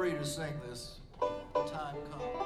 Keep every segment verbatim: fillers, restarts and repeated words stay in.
free to sing this. The time comes.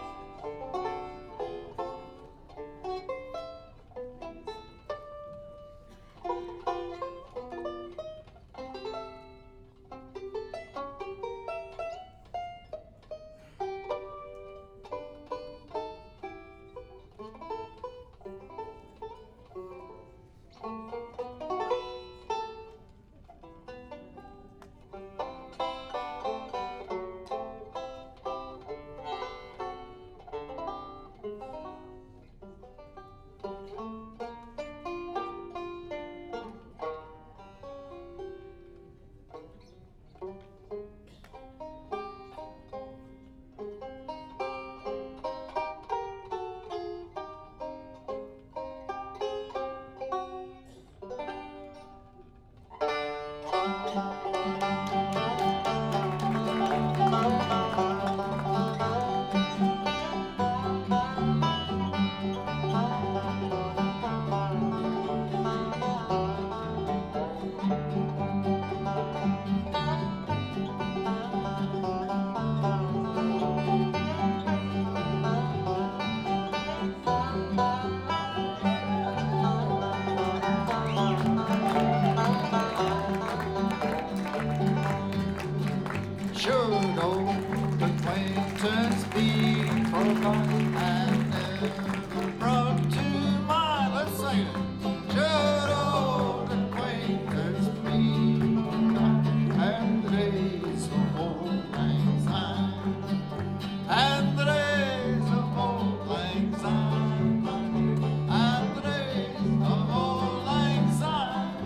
Should old acquaintance be forgotten and never brought to mind? Let's sing it. Should old acquaintance be forgotten and the days of old lang syne, and the days of old lang syne, my dear, and the days of old lang syne,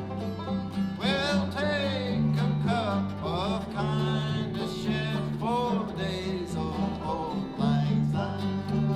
we'll take a cup of kindness shed for the days of old lang syne.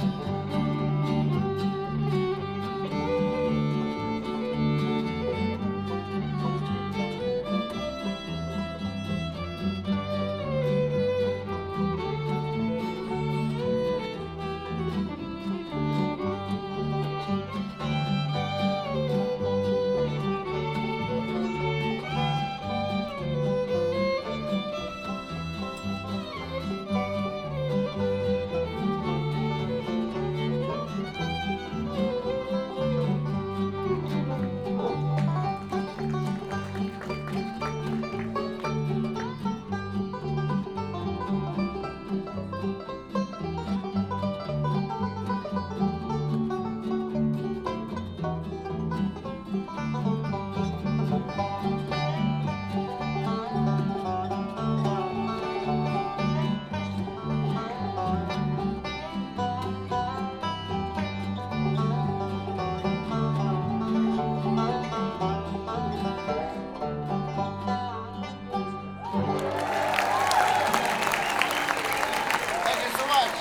Thank you so much.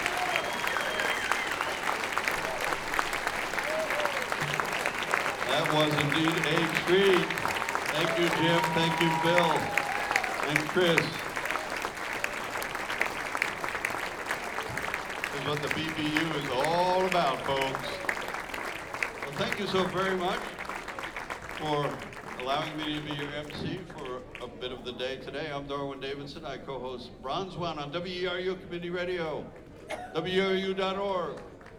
That was indeed a treat. Thank you, Jim. Thank you, Bill and Chris. This is what the B B U is all about, folks. Well, thank you so very much for allowing me to be your M C for a bit of the day today. I'm Darwin Davidson. I co-host Bronze One on W E R U Community Radio, W E R U dot org.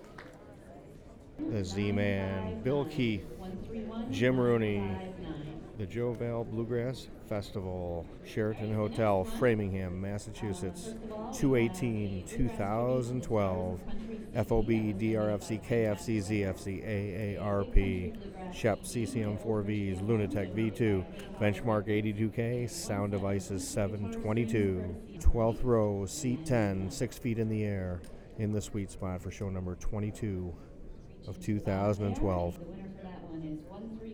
The Z-Man, Bill Keith, Jim Rooney, the Joe Val Bluegrass Festival, Sheraton Hotel, Framingham, Massachusetts, two eighteen twenty twelve, F O B, D R F C, K F C, Z F C, A A R P, Shep, C C M four Vs, Lunatech V two, Benchmark eighty-two K, Sound Devices seven twenty-two, twelfth row, seat ten, six feet in the air, in the sweet spot for show number twenty-two of two thousand twelve. The winner for that one is one three